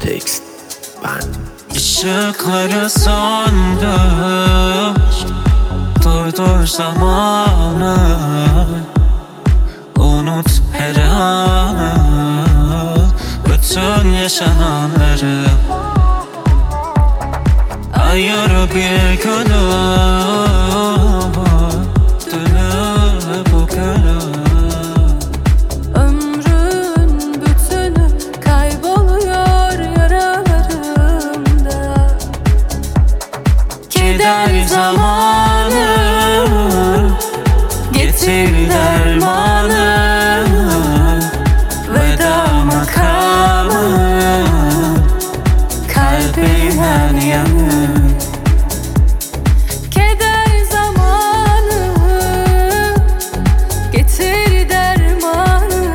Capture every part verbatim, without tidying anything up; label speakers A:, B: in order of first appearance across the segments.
A: Text ben.
B: Işıkları söndür, durdur zamanı, unut her anı, bütün yaşananları. Ayır bir günü, dünü bugünü.
C: Ömrün bütünü kayboluyor yaralarımda.
B: Keder zamanı, getir dermanı, veda makamı, kalbinen yanı.
C: Keder zamanı, getir dermanı,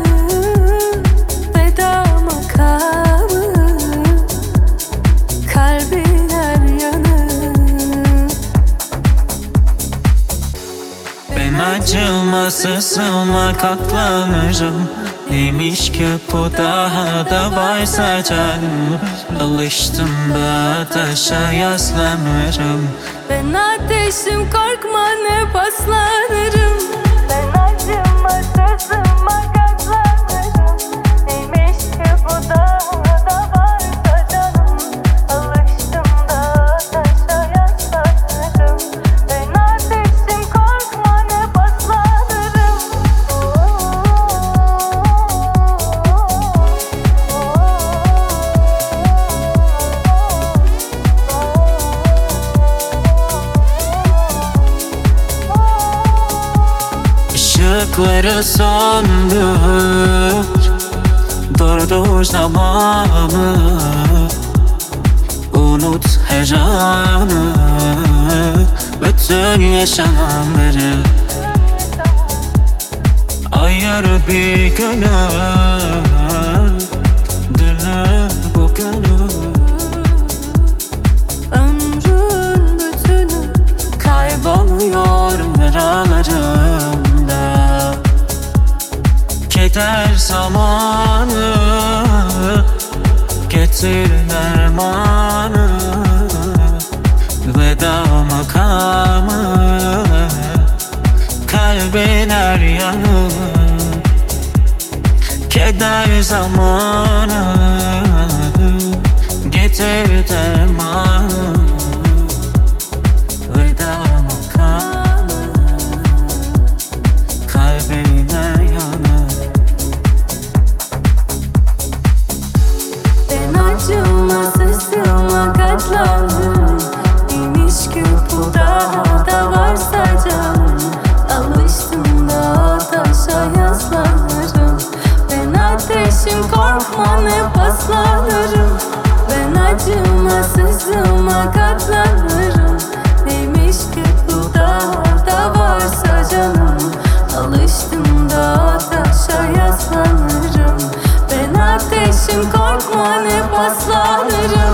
C: veda makamı, kalbin her yanı.
B: Ben acımasızıma katlanırım. Neymiş ki bu daha da varsa canım. Alıştım da taşa yaslanırım.
C: Ben ateşim, korkma ne paslanırım. Ben acımasızıma katlanırım. Neymiş ki bu daha da varsa canım. Alıştım da taşa yaslanırım. Ben ateşim, korkma ne paslanırım.
B: Işıkları söndür, durdur zamanı, unut her anı, bütün yaşananları. Ayır bir günü, dünü bugünü.
C: Ömrün bütünü
B: Kayboluyor yaralarımda. Keder zamanı, getir dermanı, veda makamı, kalbin her yanı. Keder zamanı, getir dermanı, veda makamı, kalbin her yanı.
C: Ben acımasızıma katlandım. Neymiş ki bu daha da varsa canım. Alıştım da taşa yaslanırım. Ben ateşim, korkma ne paslanırım. Ben acımasızıma katlanırım. Neymiş ki bu daha da varsa canım. Alıştım da taşa yaslanırım. Ben ateşim, korkma ne paslanırım.